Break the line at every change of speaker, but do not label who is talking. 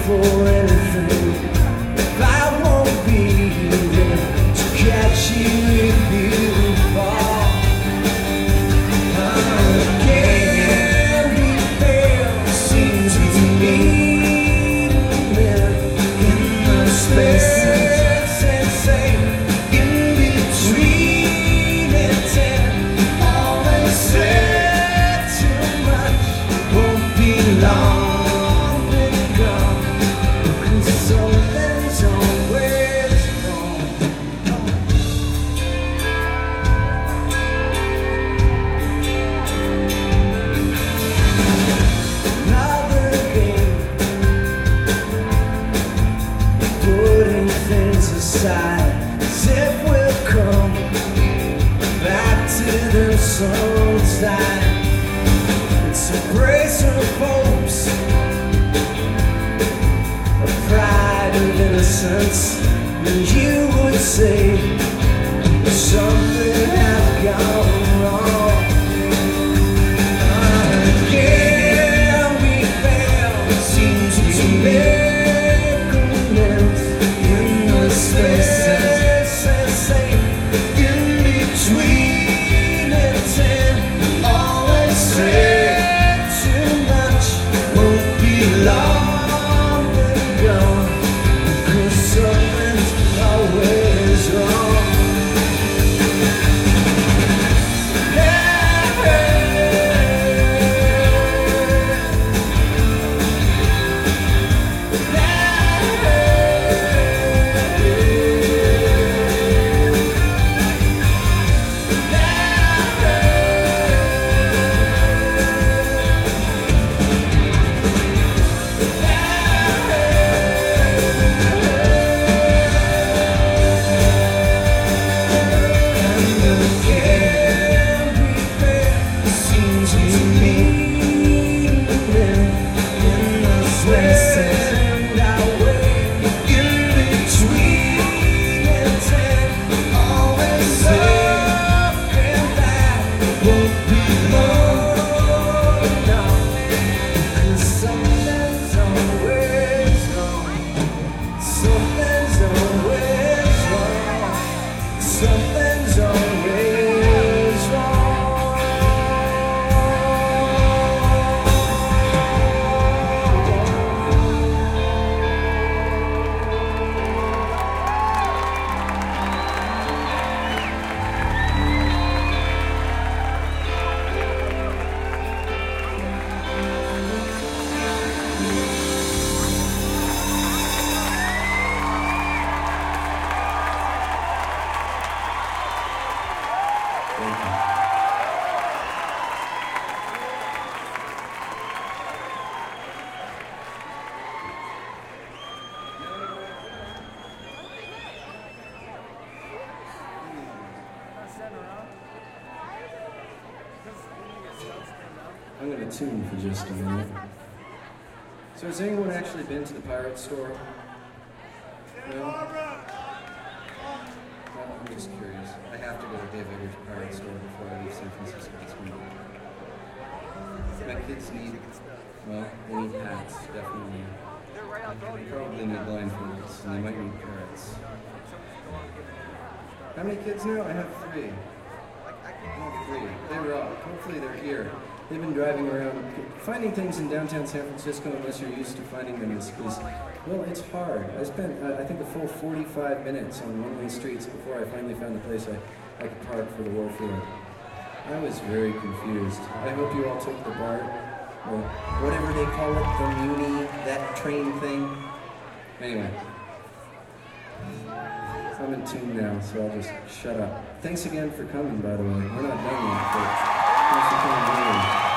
for anything. I won't be there to catch you if you fall. Again we fail, seems to me in the spaces and say in between it and always said too much won't be long. As if we'll come back to them sometime. It's a brace of hopes, a pride of innocence, and you would say something has gone wrong. Again we fail, seems to make amends in the spaces and say in between it and always say too much won't be long and gone, 'cause something's always wrong. Something's always wrong. I'm going to tune for just a minute. So has anyone actually been to the Pirate Store? No? I'm just curious. I have to go to Dave Eggers' Pirate Store before I leave San Francisco this week. My kids need, well, they need hats, definitely. They probably need blindfolds, and they might need parrots. How many kids now? I have 3. They rock. Hopefully they're here. They've been driving around. Finding things in downtown San Francisco, unless you're used to finding them, is well, it's hard. I spent, I think, a full 45 minutes on one-way streets before I finally found the place I could park for the Warfield. I was very confused. I hope you all took the BART, or whatever they call it, the Muni, that train thing. Anyway. I'm in tune now, so I'll just shut up. Thanks again for coming, by the way. We're not done yet, but thanks for coming.